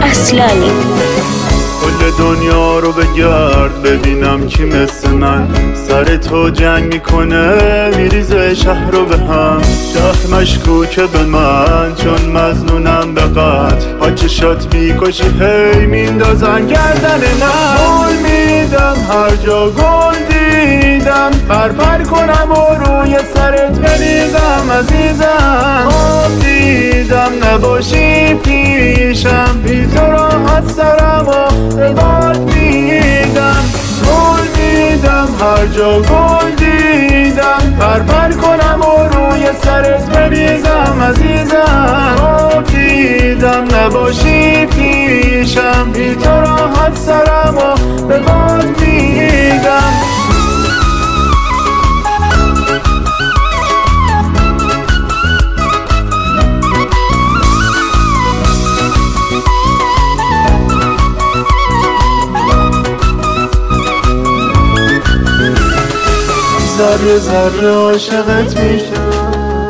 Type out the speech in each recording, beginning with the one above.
اصلانی. کل دنیا رو بگرد ببینم کی مثل من سر تو جنگ میکنه میریزه شهر رو به هم. شهر مشکوکه به من چون مظنونم به قتل، ها چشات میکشی هی میندازن گردن من. گل میدم هر جا گل دیدم، پر کنم و روی سرت بریزم عزیزم. آب دیدم نباشی پیشم، بی تو راحت سرم و به باد میدم. گل میدم هر جا گل دیدم، پر کنم و روی سرت بریزم عزیزم. آب دیدم نباشی پیشم، بی تو راحت سرم و به باد میدم. ذره ذره عاشقت میشم،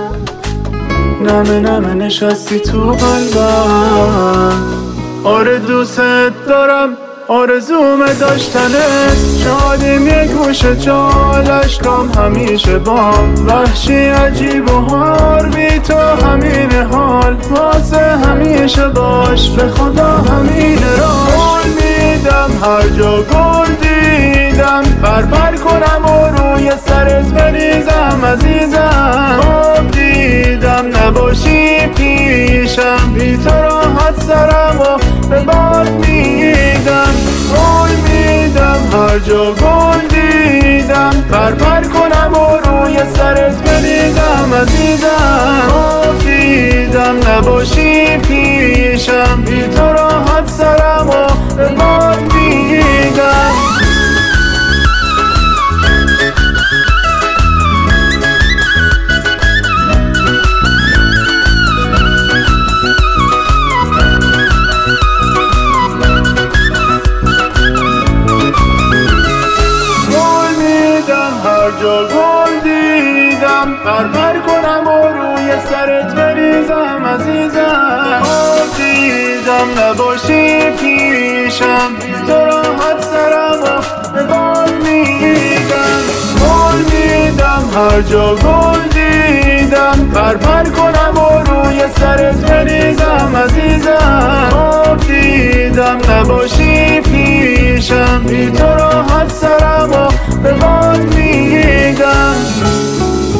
نمه نشستی تو قلبم. آره دوست دارم آرزوم داشتنت، شادیم یک گوشه چال اشکام همیشه بام. وحشی عجیب و هار بی تو همین حال، واسه همیشه باش به خدا همین راش. گل میدم هر جا گل دیدم، پر کنم و روی سرت بریزم عزیزم. آب دیدم نباشی پیشم، بی تو راحت سرم و به باد میدم. گل میدم هر جا گل دیدم، پر کنم و روی سرت بریزم عزیزم. آب دیدم نباشی پیشم، بی تو راحت سرم و به باد میدم. گل دیدم پر کنم و روی سرت بریزم عزیزم. آب دیدم نباشی پیشم، بی تو راحت سرم و به باد میدم. گل میدم هر جا گل دیدم، پر کنم و روی سرت بریزم عزیزم. آب دیدم نباشی پیشم، بی تو راحت سرم و به باد میدم.